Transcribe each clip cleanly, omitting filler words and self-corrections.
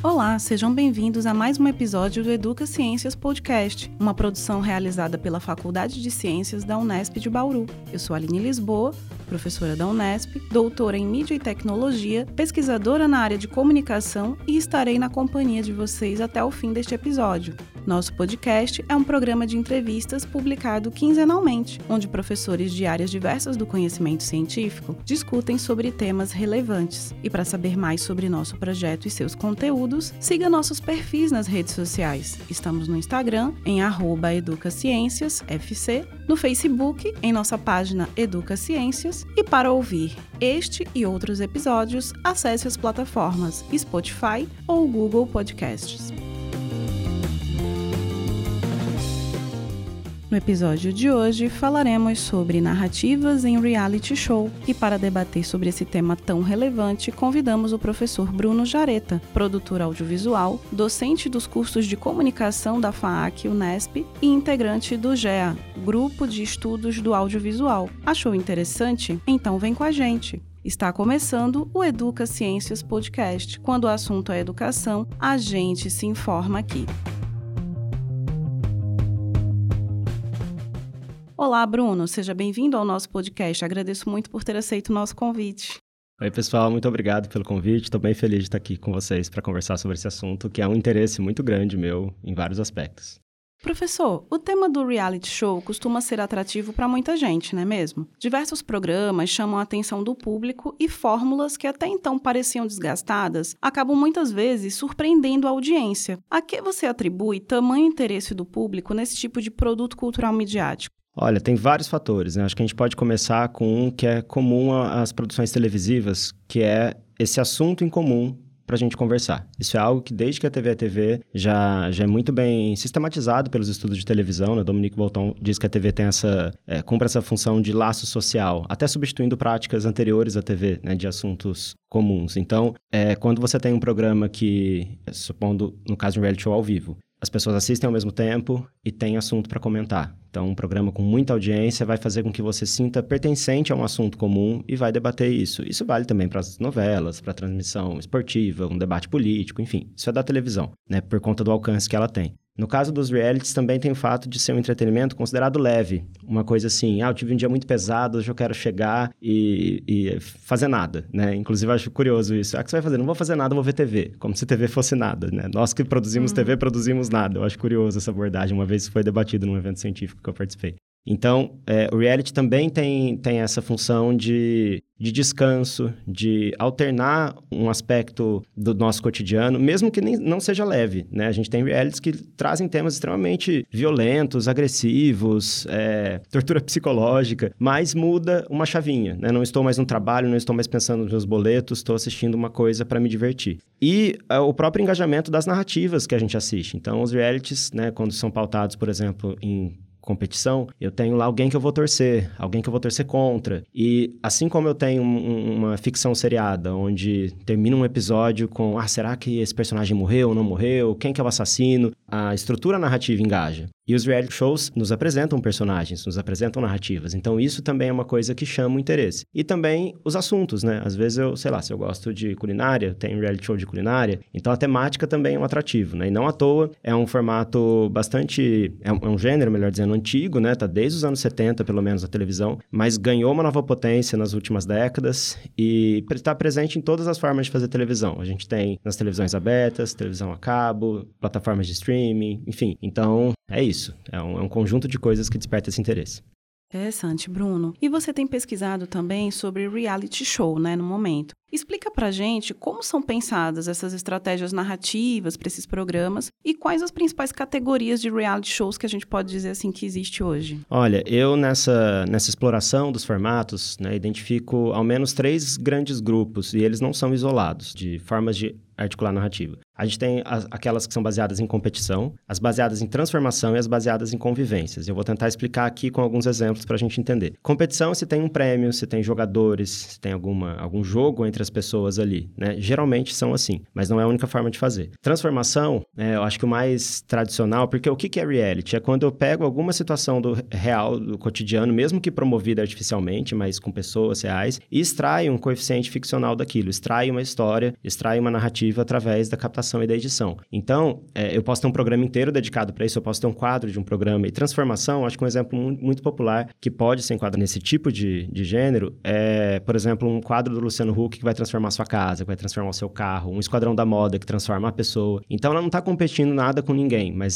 Olá, sejam bem-vindos a mais um episódio do Educa Ciências Podcast, uma produção realizada pela Faculdade de Ciências da Unesp de Bauru. Eu sou Aline Lisboa, professora da Unesp, doutora em Mídia e Tecnologia, pesquisadora na área de comunicação e estarei na companhia de vocês até o fim deste episódio. Nosso podcast é um programa de entrevistas publicado quinzenalmente, onde professores de áreas diversas do conhecimento científico discutem sobre temas relevantes. E para saber mais sobre nosso projeto e seus conteúdos, siga nossos perfis nas redes sociais. Estamos no Instagram, em @educacienciasfc, no Facebook, em nossa página Educa Ciências, e para ouvir este e outros episódios, acesse as plataformas Spotify ou Google Podcasts. No episódio de hoje, falaremos sobre narrativas em reality show. E para debater sobre esse tema tão relevante, convidamos o professor Bruno Jareta, produtor audiovisual, docente dos cursos de comunicação da FAAC Unesp e integrante do GEA, Grupo de Estudos do Audiovisual. Achou interessante? Então vem com a gente! Está começando o Educa Ciências Podcast. Quando o assunto é educação, a gente se informa aqui. Olá, Bruno. Seja bem-vindo ao nosso podcast. Agradeço muito por ter aceito o nosso convite. Oi, pessoal. Muito obrigado pelo convite. Estou bem feliz de estar aqui com vocês para conversar sobre esse assunto, que é um interesse muito grande meu em vários aspectos. Professor, o tema do reality show costuma ser atrativo para muita gente, não é mesmo? Diversos programas chamam a atenção do público e fórmulas que até então pareciam desgastadas acabam muitas vezes surpreendendo a audiência. A que você atribui tamanho interesse do público nesse tipo de produto cultural midiático? Olha, tem vários fatores, né? Acho que a gente pode começar com um que é comum às produções televisivas, que é esse assunto em comum para a gente conversar. Isso é algo que desde que a TV é TV já é muito bem sistematizado pelos estudos de televisão, né? Dominique Bolton diz que a TV tem cumpre essa função de laço social, até substituindo práticas anteriores à TV, né? De assuntos comuns. Então, quando você tem um programa que, supondo no caso de um reality show ao vivo, as pessoas assistem ao mesmo tempo e tem assunto para comentar. Então, um programa com muita audiência vai fazer com que você sinta pertencente a um assunto comum e vai debater isso. Isso vale também para as novelas, para a transmissão esportiva, um debate político, enfim. Isso é da televisão, né? Por conta do alcance que ela tem. No caso dos realities, também tem o fato de ser um entretenimento considerado leve. Uma coisa assim, eu tive um dia muito pesado, hoje eu quero chegar e fazer nada, né? Inclusive, eu acho curioso isso. O que você vai fazer? Não vou fazer nada, vou ver TV. Como se TV fosse nada, né? Nós que produzimos TV, produzimos nada. Eu acho curioso essa abordagem. Uma vez isso foi debatido num evento científico que eu participei. Então, o reality também tem essa função de descanso, de alternar um aspecto do nosso cotidiano, mesmo que não seja leve, né? A gente tem realities que trazem temas extremamente violentos, agressivos, tortura psicológica, mas muda uma chavinha, né? Não estou mais no trabalho, não estou mais pensando nos meus boletos, estou assistindo uma coisa para me divertir. E o próprio engajamento das narrativas que a gente assiste. Então, os realities, né, quando são pautados, por exemplo, em competição, eu tenho lá alguém que eu vou torcer contra. E assim como eu tenho uma ficção seriada, onde termina um episódio com, será que esse personagem morreu ou não morreu? Quem que é o assassino? A estrutura narrativa engaja. E os reality shows nos apresentam personagens, nos apresentam narrativas. Então, isso também é uma coisa que chama o interesse. E também os assuntos, né? Às vezes, se eu gosto de culinária, tem um reality show de culinária, então a temática também é um atrativo, né? E não à toa, é um formato bastante... É um gênero, melhor dizendo, antigo, né? Tá desde os anos 70, pelo menos, na televisão, mas ganhou uma nova potência nas últimas décadas e está presente em todas as formas de fazer televisão. A gente tem nas televisões abertas, televisão a cabo, plataformas de streaming, enfim. Então, é isso. É um conjunto de coisas que desperta esse interesse. Interessante, Bruno. E você tem pesquisado também sobre reality show, né, no momento. Explica pra gente como são pensadas essas estratégias narrativas para esses programas e quais as principais categorias de reality shows que a gente pode dizer assim que existe hoje. Olha, eu nessa exploração dos formatos, né, identifico ao menos 3 grandes grupos e eles não são isolados, de formas de articular narrativa. A gente tem aquelas que são baseadas em competição, as baseadas em transformação e as baseadas em convivências. Eu vou tentar explicar aqui com alguns exemplos para a gente entender. Competição, se tem um prêmio, se tem jogadores, se tem algum jogo entre as pessoas ali, né? Geralmente são assim, mas não é a única forma de fazer. Transformação, eu acho que o mais tradicional, porque o que é reality? É quando eu pego alguma situação do real, do cotidiano, mesmo que promovida artificialmente, mas com pessoas reais, e extraio um coeficiente ficcional daquilo, extraio uma história, extraio uma narrativa narrativa através da captação e da edição. Então, eu posso ter um programa inteiro dedicado para isso, eu posso ter um quadro de um programa. E transformação, acho que um exemplo muito popular que pode ser enquadrado nesse tipo de gênero é, por exemplo, um quadro do Luciano Huck que vai transformar a sua casa, que vai transformar o seu carro, um Esquadrão da Moda que transforma a pessoa. Então, ela não está competindo nada com ninguém, mas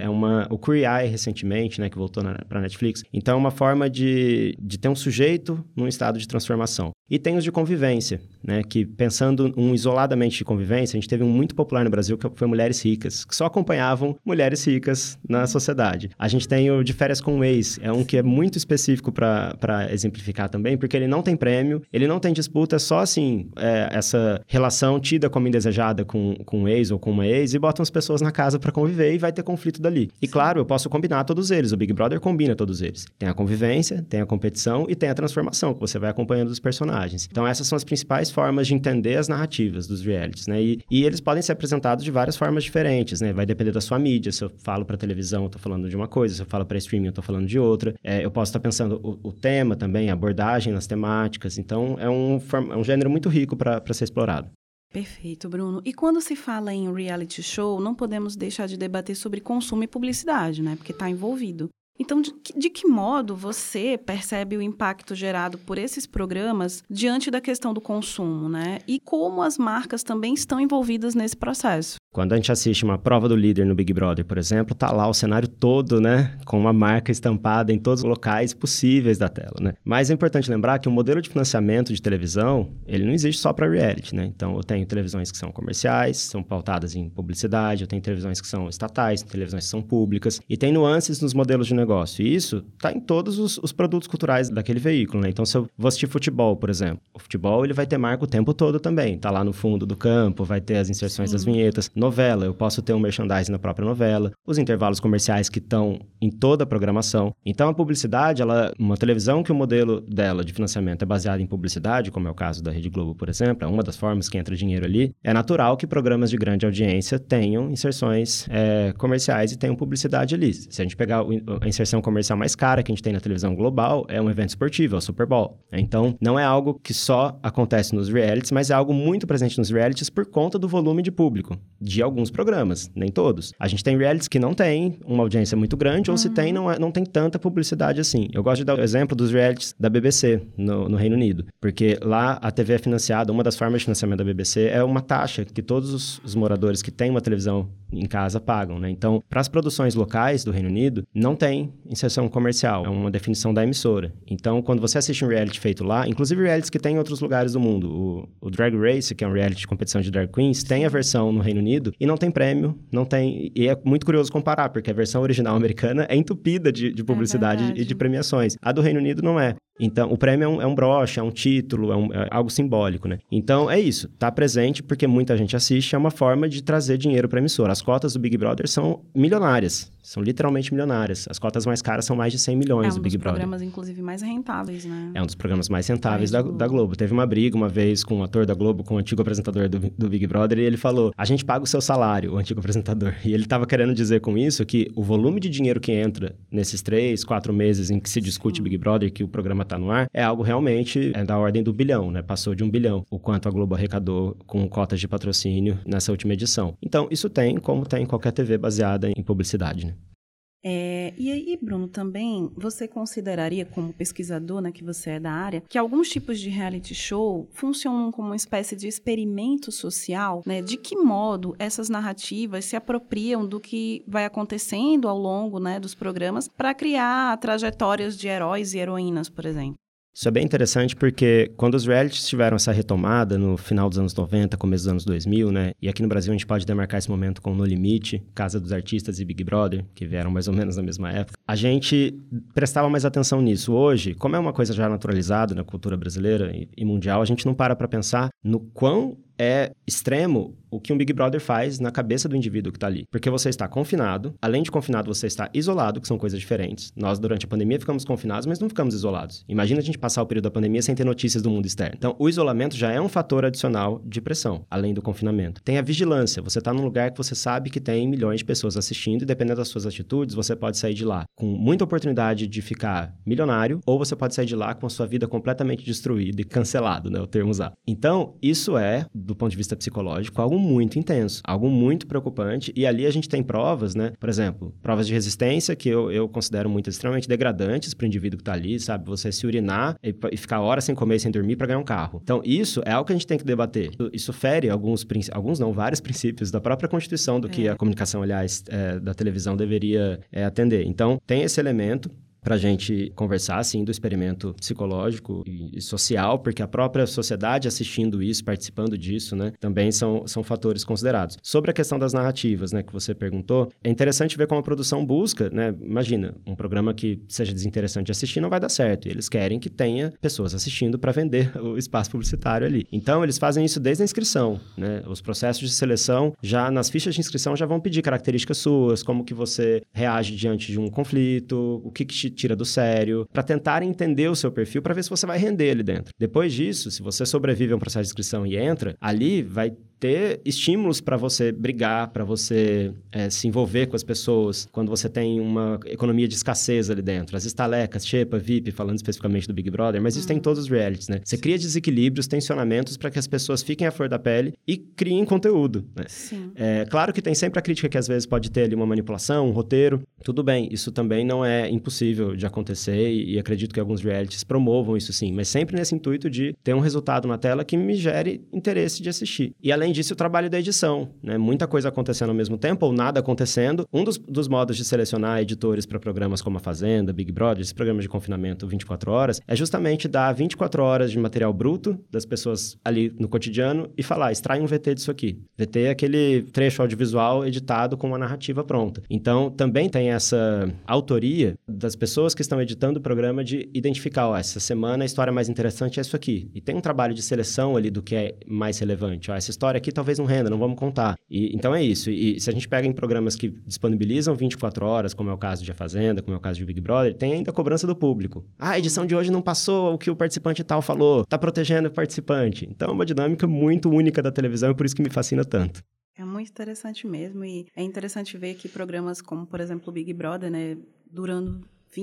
o Queer Eye, recentemente, né, que voltou para Netflix. Então, é uma forma de ter um sujeito num estado de transformação. E tem os de convivência, né, que pensando isoladamente de convivência, a gente teve um muito popular no Brasil que foi Mulheres Ricas, que só acompanhavam mulheres ricas na sociedade. A gente tem o De Férias com o Ex, é um que é muito específico para exemplificar também, porque ele não tem prêmio, ele não tem disputa, é só assim, essa relação tida como indesejada com um ex ou com uma ex, e botam as pessoas na casa para conviver e vai ter conflito dali. E claro, eu posso combinar todos eles, o Big Brother combina todos eles. Tem a convivência, tem a competição e tem a transformação, que você vai acompanhando os personagens. Então, essas são as principais formas de entender as narrativas dos realities, né? E eles podem ser apresentados de várias formas diferentes, né? Vai depender da sua mídia. Se eu falo para televisão, eu tô falando de uma coisa. Se eu falo para streaming, eu tô falando de outra. Eu posso estar pensando o tema também, a abordagem nas temáticas. Então, é um gênero muito rico para ser explorado. Perfeito, Bruno. E quando se fala em reality show, não podemos deixar de debater sobre consumo e publicidade, né? Porque está envolvido. Então, de que modo você percebe o impacto gerado por esses programas diante da questão do consumo, né? E como as marcas também estão envolvidas nesse processo? Quando a gente assiste uma prova do líder no Big Brother, por exemplo, tá lá o cenário todo, né? Com uma marca estampada em todos os locais possíveis da tela, né? Mas é importante lembrar que o modelo de financiamento de televisão, ele não existe só para reality, né? Então, eu tenho televisões que são comerciais, são pautadas em publicidade, eu tenho televisões que são estatais, televisões que são públicas, e tem nuances nos modelos de negócio. E isso tá em todos os produtos culturais daquele veículo, né? Então, se eu vou assistir futebol, por exemplo, o futebol, ele vai ter marca o tempo todo também. Tá lá no fundo do campo, vai ter as inserções das vinhetas. Novela, eu posso ter um merchandising na própria novela, os intervalos comerciais que estão em toda a programação. Então, a publicidade, uma televisão que o modelo dela de financiamento é baseado em publicidade, como é o caso da Rede Globo, por exemplo, é uma das formas que entra dinheiro ali, é natural que programas de grande audiência tenham inserções comerciais e tenham publicidade ali. Se a gente pegar a inserção comercial mais cara que a gente tem na televisão global, é um evento esportivo, é o Super Bowl. Então, não é algo que só acontece nos realities, mas é algo muito presente nos realities por conta do volume de público de alguns programas, nem todos. A gente tem realities que não tem uma audiência muito grande, ou se tem, não tem tanta publicidade assim. Eu gosto de dar o exemplo dos realities da BBC no Reino Unido, porque lá a TV é financiada, uma das formas de financiamento da BBC é uma taxa que todos os moradores que têm uma televisão em casa pagam, né? Então, para as produções locais do Reino Unido, não tem inserção comercial, é uma definição da emissora. Então, quando você assiste um reality feito lá, inclusive realities que tem em outros lugares do mundo, o Drag Race, que é um reality de competição de drag queens, tem a versão no Reino Unido e não tem prêmio, não tem... E é muito curioso comparar, porque a versão original americana é entupida de publicidade e de premiações. A do Reino Unido não é. Então, o prêmio é um broche, é um título, é algo simbólico, né? Então, é isso. Tá presente porque muita gente assiste, é uma forma de trazer dinheiro para a emissora. As cotas do Big Brother são milionárias. São literalmente milionárias. As cotas mais caras são mais de 100 milhões do Big Brother. É um dos programas, inclusive, mais rentáveis, né? É um dos programas mais rentáveis da Globo. Teve uma briga uma vez com um ator da Globo, com o antigo apresentador do Big Brother, e ele falou, a gente paga o seu salário, o antigo apresentador. E ele tava querendo dizer com isso que o volume de dinheiro que entra nesses 3, 4 meses em que se discute Big Brother, que o programa tá no ar, é algo realmente da ordem do bilhão, né? Passou de 1 bilhão, o quanto a Globo arrecadou com cotas de patrocínio nessa última edição. Então, isso tem, como tem qualquer TV baseada em publicidade, né? E aí, Bruno, também você consideraria, como pesquisador, né, que você é da área, que alguns tipos de reality show funcionam como uma espécie de experimento social, né? De que modo essas narrativas se apropriam do que vai acontecendo ao longo, né, dos programas para criar trajetórias de heróis e heroínas, por exemplo? Isso é bem interessante porque quando os realities tiveram essa retomada no final dos anos 90, começo dos anos 2000, né? E aqui no Brasil a gente pode demarcar esse momento com No Limite, Casa dos Artistas e Big Brother, que vieram mais ou menos na mesma época. A gente prestava mais atenção nisso. Hoje, como é uma coisa já naturalizada na cultura brasileira e mundial, a gente não para pensar no quão é extremo o que um Big Brother faz na cabeça do indivíduo que está ali. Porque você está confinado, além de confinado, você está isolado, que são coisas diferentes. Nós, durante a pandemia, ficamos confinados, mas não ficamos isolados. Imagina a gente passar o período da pandemia sem ter notícias do mundo externo. Então, o isolamento já é um fator adicional de pressão, além do confinamento. Tem a vigilância. Você está num lugar que você sabe que tem milhões de pessoas assistindo e, dependendo das suas atitudes, você pode sair de lá com muita oportunidade de ficar milionário, ou você pode sair de lá com a sua vida completamente destruída e cancelado, né? O termo usado. Então, isso é, do ponto de vista psicológico, algo muito intenso, algo muito preocupante. E ali a gente tem provas, né? Por exemplo, provas de resistência que eu considero muito extremamente degradantes para o indivíduo que está ali, sabe? Você se urinar e ficar horas sem comer e sem dormir para ganhar um carro. Então, isso é algo que a gente tem que debater. Isso fere vários princípios da própria Constituição do que a comunicação, aliás, da televisão deveria atender. Então, tem esse elemento para a gente conversar, assim, do experimento psicológico e social, porque a própria sociedade assistindo isso, participando disso, né, também são fatores considerados. Sobre a questão das narrativas, né, que você perguntou, é interessante ver como a produção busca, né, imagina, um programa que seja desinteressante de assistir não vai dar certo, e eles querem que tenha pessoas assistindo para vender o espaço publicitário ali. Então, eles fazem isso desde a inscrição, né, os processos de seleção, já nas fichas de inscrição já vão pedir características suas, como que você reage diante de um conflito, o que te tira do sério, para tentar entender o seu perfil, para ver se você vai render ali dentro. Depois disso, se você sobrevive a um processo de inscrição e entra, ali vai ter estímulos para você brigar, para você se envolver com as pessoas, quando você tem uma economia de escassez ali dentro. As estalecas, Xepa, VIP, falando especificamente do Big Brother, mas isso tem em todos os realities, né? Você cria desequilíbrios, tensionamentos para que as pessoas fiquem à flor da pele e criem conteúdo, né? Sim. Claro que tem sempre a crítica que às vezes pode ter ali uma manipulação, um roteiro. Tudo bem, isso também não é impossível de acontecer e acredito que alguns realities promovam isso sim, mas sempre nesse intuito de ter um resultado na tela que me gere interesse de assistir. E além disso, o trabalho da edição, né? Muita coisa acontecendo ao mesmo tempo ou nada acontecendo. Um dos modos de selecionar editores para programas como A Fazenda, Big Brother, esses programas de confinamento 24 horas, é justamente dar 24 horas de material bruto das pessoas ali no cotidiano e falar, extrai um VT disso aqui. VT é aquele trecho audiovisual editado com uma narrativa pronta. Então, também tem essa autoria das pessoas que estão editando o programa de identificar, essa semana a história mais interessante é isso aqui. E tem um trabalho de seleção ali do que é mais relevante. Essa história aqui talvez não renda, não vamos contar. Então é isso. E se a gente pega em programas que disponibilizam 24 horas, como é o caso de A Fazenda, como é o caso de Big Brother, tem ainda a cobrança do público. A edição de hoje não passou o que o participante tal falou, tá protegendo o participante. Então é uma dinâmica muito única da televisão e por isso que me fascina tanto. É muito interessante mesmo, e é interessante ver que programas como, por exemplo, o Big Brother, né, durando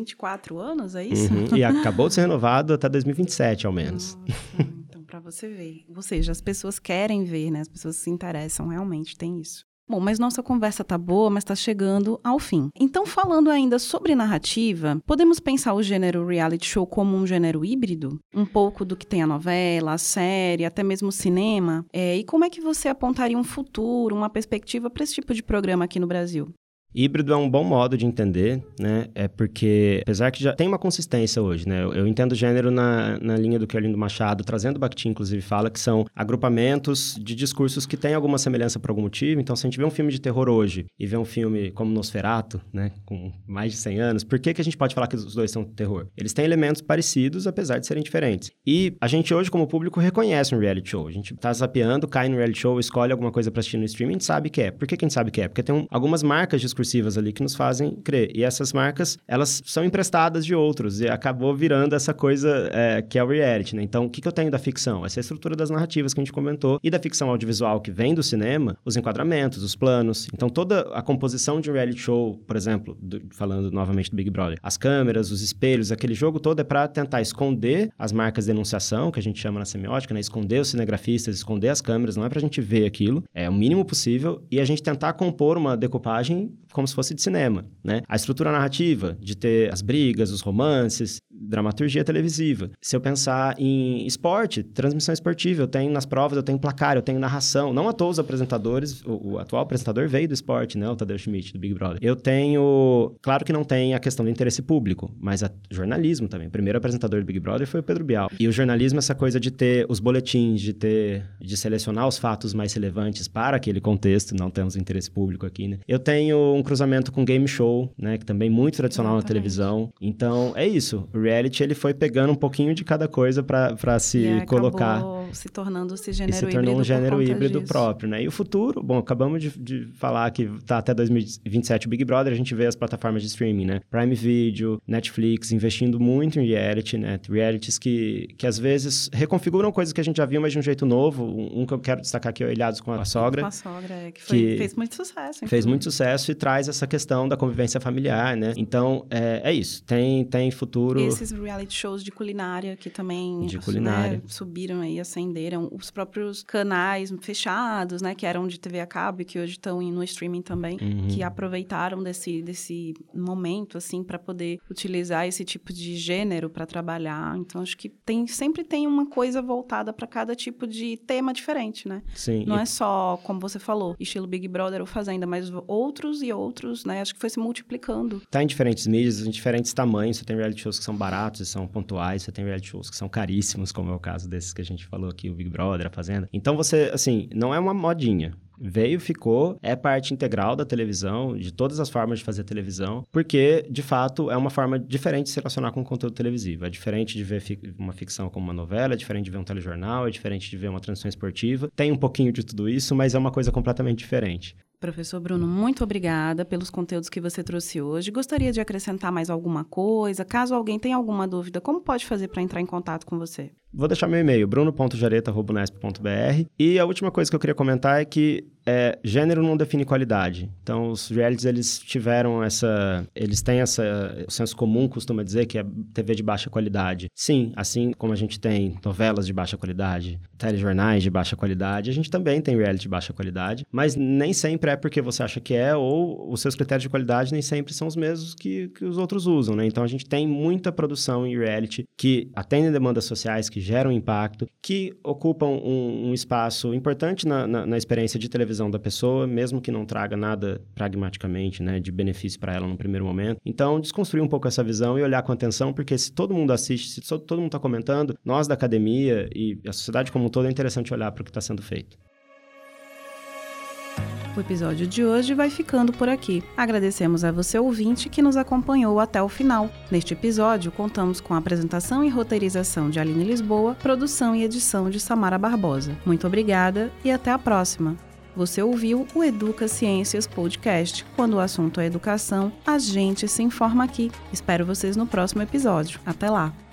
24 anos, é isso? E acabou de ser renovado até 2027, ao menos. Nossa, então, para você ver. Ou seja, as pessoas querem ver, né? As pessoas se interessam, realmente, tem isso. Bom, mas nossa conversa tá boa, mas tá chegando ao fim. Então, falando ainda sobre narrativa, podemos pensar o gênero reality show como um gênero híbrido? Um pouco do que tem a novela, a série, até mesmo o cinema? E como é que você apontaria um futuro, uma perspectiva para esse tipo de programa aqui no Brasil? Híbrido é um bom modo de entender, né? É porque, apesar que já tem uma consistência hoje, né? Eu entendo o gênero na linha do que o Arlindo Machado, trazendo o Bakhtin, inclusive, fala que são agrupamentos de discursos que têm alguma semelhança por algum motivo. Então, se a gente vê um filme de terror hoje e vê um filme como Nosferatu, né? Com mais de 100 anos, por que a gente pode falar que os dois são terror? Eles têm elementos parecidos, apesar de serem diferentes. E a gente hoje, como público, reconhece um reality show. A gente tá zapeando, cai no reality show, escolhe alguma coisa pra assistir no streaming, a gente sabe que é. Por que a gente sabe que é? Porque tem algumas marcas discursivas ali que nos fazem crer. E essas marcas, elas são emprestadas de outros e acabou virando essa coisa que é o reality, né? Então, o que eu tenho da ficção? Essa é a estrutura das narrativas que a gente comentou e da ficção audiovisual que vem do cinema, os enquadramentos, os planos. Então, toda a composição de um reality show, por exemplo, falando novamente do Big Brother, as câmeras, os espelhos, aquele jogo todo é para tentar esconder as marcas de enunciação, que a gente chama na semiótica, né? Esconder os cinegrafistas, esconder as câmeras, não é pra gente ver aquilo, é o mínimo possível, e a gente tentar compor uma decupagem como se fosse de cinema, né? A estrutura narrativa, de ter as brigas, os romances, dramaturgia televisiva. Se eu pensar em esporte, transmissão esportiva, eu tenho nas provas, eu tenho placar, eu tenho narração. Não à toa os apresentadores, o atual apresentador veio do esporte, né? O Tadeu Schmidt, do Big Brother. Eu tenho... Claro que não tem a questão do interesse público, mas jornalismo também. O primeiro apresentador do Big Brother foi o Pedro Bial. E o jornalismo, essa coisa de ter os boletins, de selecionar os fatos mais relevantes para aquele contexto, não temos interesse público aqui, né? Eu tenho um cruzamento com game show, né? Que também é muito tradicional na televisão. Então, é isso. O reality, ele foi pegando um pouquinho de cada coisa para se colocar. Acabou se tornando esse gênero híbrido. E se tornou um gênero híbrido próprio, né? E o futuro, bom, acabamos de falar que tá até 2027 o Big Brother, a gente vê as plataformas de streaming, né? Prime Video, Netflix, investindo muito em reality, né? Realities que às vezes reconfiguram coisas que a gente já viu, mas de um jeito novo. Um que eu quero destacar aqui é o Ilhados com a Sogra. Com a Sogra, que fez muito sucesso. Fez muito sucesso e traz essa questão da convivência familiar, né? Então, é isso. Tem futuro... Esses reality shows de culinária que também de culinária. Né, subiram aí, acenderam, os próprios canais fechados, né, que eram de TV a cabo e que hoje estão no streaming também, que aproveitaram desse momento, assim, para poder utilizar esse tipo de gênero para trabalhar. Então, acho que sempre tem uma coisa voltada para cada tipo de tema diferente, né? Sim. Não é só, como você falou, estilo Big Brother ou Fazenda, mas outros e outros, né? Acho que foi se multiplicando. Tá em diferentes mídias, em diferentes tamanhos. Você tem reality shows que são baratos e são pontuais, você tem reality shows que são caríssimos, como é o caso desses que a gente falou aqui, o Big Brother, a Fazenda. Então, você, assim, não é uma modinha. Veio, ficou, é parte integral da televisão, de todas as formas de fazer televisão, porque, de fato, é uma forma diferente de se relacionar com o conteúdo televisivo. É diferente de ver uma ficção como uma novela, é diferente de ver um telejornal, é diferente de ver uma transmissão esportiva. Tem um pouquinho de tudo isso, mas é uma coisa completamente diferente. Professor Bruno, muito obrigada pelos conteúdos que você trouxe hoje. Gostaria de acrescentar mais alguma coisa? Caso alguém tenha alguma dúvida, como pode fazer para entrar em contato com você? Vou deixar meu e-mail, bruno.jareta@unesp.br. E a última coisa que eu queria comentar é que gênero não define qualidade. Então, os realities, eles têm o senso comum costuma dizer que é TV de baixa qualidade. Sim, assim como a gente tem novelas de baixa qualidade, telejornais de baixa qualidade, a gente também tem reality de baixa qualidade, mas nem sempre é porque você acha que é, ou os seus critérios de qualidade nem sempre são os mesmos que os outros usam, né? Então, a gente tem muita produção em reality que atendem demandas sociais, que geram impacto, que ocupam um espaço importante na experiência de televisão da pessoa, mesmo que não traga nada pragmaticamente, né, de benefício para ela no primeiro momento. Então, desconstruir um pouco essa visão e olhar com atenção, porque se todo mundo assiste, se todo mundo está comentando, nós da academia e a sociedade como um todo, é interessante olhar para o que está sendo feito. O episódio de hoje vai ficando por aqui. Agradecemos a você, ouvinte, que nos acompanhou até o final. Neste episódio, contamos com a apresentação e roteirização de Aline Lisboa, produção e edição de Samara Barbosa. Muito obrigada e até a próxima! Você ouviu o Educa Ciências Podcast. Quando o assunto é educação, a gente se informa aqui. Espero vocês no próximo episódio. Até lá!